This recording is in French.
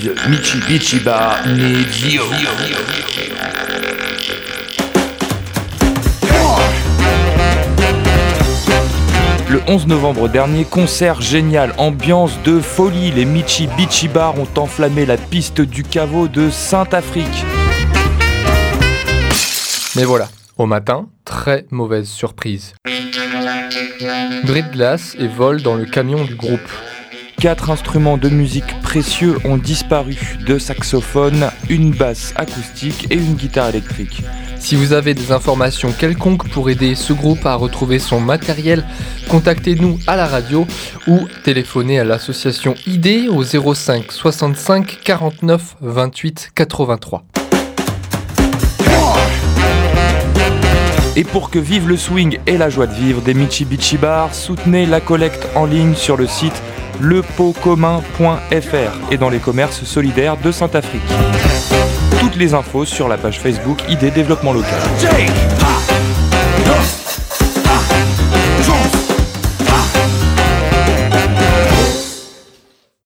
le Mitsubishi Bar Medio. Le 11 novembre dernier, concert génial, ambiance de folie. Les Mitsubishi Bar ont enflammé la piste du caveau de Saint-Affrique. Mais voilà, au matin, très mauvaise surprise. Bris de glace et vol dans le camion du groupe. 4 instruments de musique précieux ont disparu. 2 saxophones, une basse acoustique et une guitare électrique. Si vous avez des informations quelconques pour aider ce groupe à retrouver son matériel, contactez-nous à la radio ou téléphonez à l'association ID au 05 65 49 28 83. Et pour que vive le swing et la joie de vivre des Mitsubishi Bar, soutenez la collecte en ligne sur le site lepotcommun.fr et dans les commerces solidaires de Saint-Affrique. Toutes les infos sur la page Facebook ID Développement Local.